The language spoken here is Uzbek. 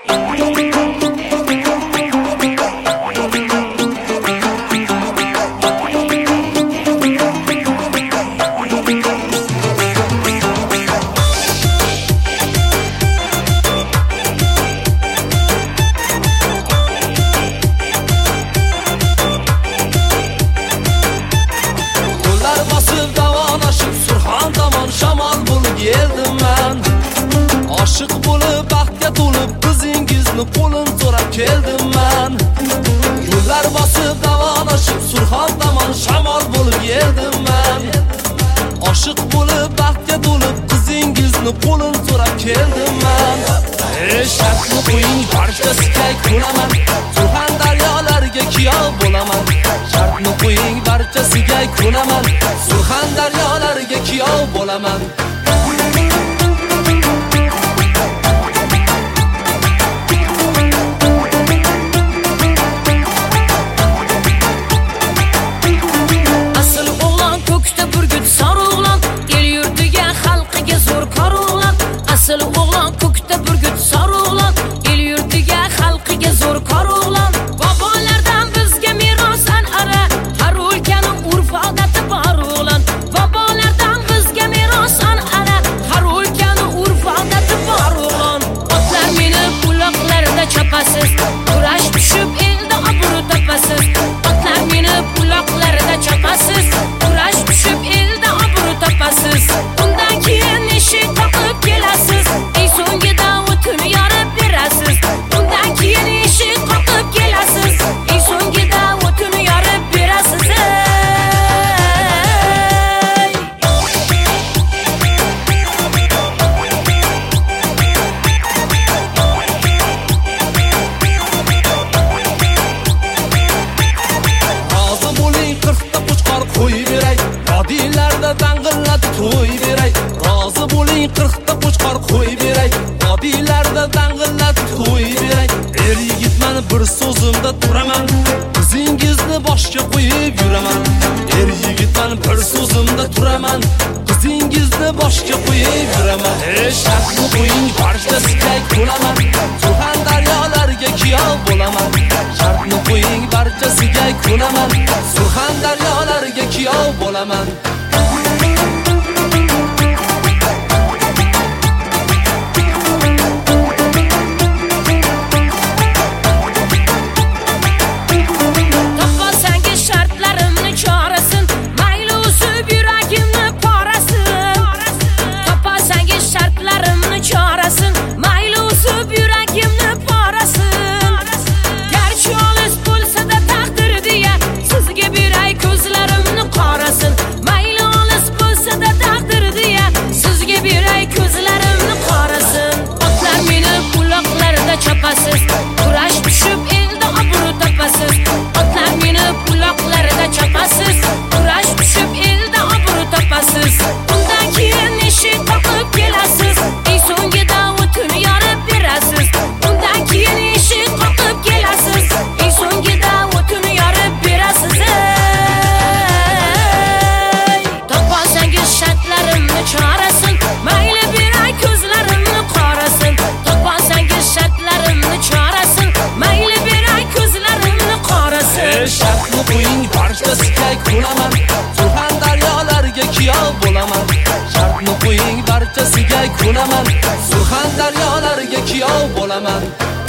Aşık bo'lib baxtga to'lib qizingizni qo'lin so'rab keldim men. Yo'llar bosib davonashib Surxon tomon shamol bo'lib yeldim men. Aşık bo'lib baxtga to'lib qizingizni qo'lin so'rab keldim men. Shartni qo'ying barchasiga ko'naman, Surxon daryolarga kiyov bo'laman. Shartni qo'ying barchasiga ko'naman, Surxon daryolarga kiyov bo'laman. Asıl oğlan ko'kda burgut sar oğlan, el yurtiga xalqiga zo'r kor oğlan. Bobolardan bizga meros an'ana, har o'lkaning urf-odati bor oğlan. Bobolardan bizga meros an'ana, har o'lkaning urf-odati bor oğlan. Otlar minib uloqlarda chopasiz, kurash tushib elda obro' topasiz. Otlar minib uloqlarda chopasiz, kurash tushib elda obro' topasiz. Undan keyin eshik taqib kelasiz, ey so'ngida o'tini yorib berasiz. Undan keyin eshik qoqib kelasiz, ey so'ngida o'tini yorib berasiz. Rozi bo'ling 40 ta qo'chqor qo'yib beray, vodiylarda dang'illatib to'y beray. Rozi bo'ling 40 ta qo'chqor qo'yib beray, vodiylarda dang'illatib to'y beray. Er yigitman bir so'zimda turaman, qizingizni boshga qo'yib yuraman. Er yigitman bir so'zimda turaman, qizingizni boshga qo'yib yuraman. Shartni qo'ying barchasiga ko'naman, Surxon daryolarga kiyov bo'laman. Shartni qo'ying barchasiga ko'naman, Surxon daryolarga kiyov bo'laman. Chopasiz, kurash tushib elda obro' topasiz. Otlar minib uloqlarda chopasiz, kurash tushib elda obro' topasiz. Undan keyin eshik qoqib kelasiz, ey so'ngida o'tini yorib berasiz. Undan keyin eshik qoqib kelasiz, ey so'ngida o'tini yorib berasiz. Topolsangiz shartlarimni chorasin, mayli beray ko'zlarimni qorasin. Topolsangiz shartlarimni chorasin, mayli beray ko'zlarimni qorasin. Shartni qo'ying barchasiga ko'naman, Surxon daryolarga kiyov bo'laman. Shartni qo'ying barchasiga ko'naman, Surxon daryolarga kiyov bo'laman.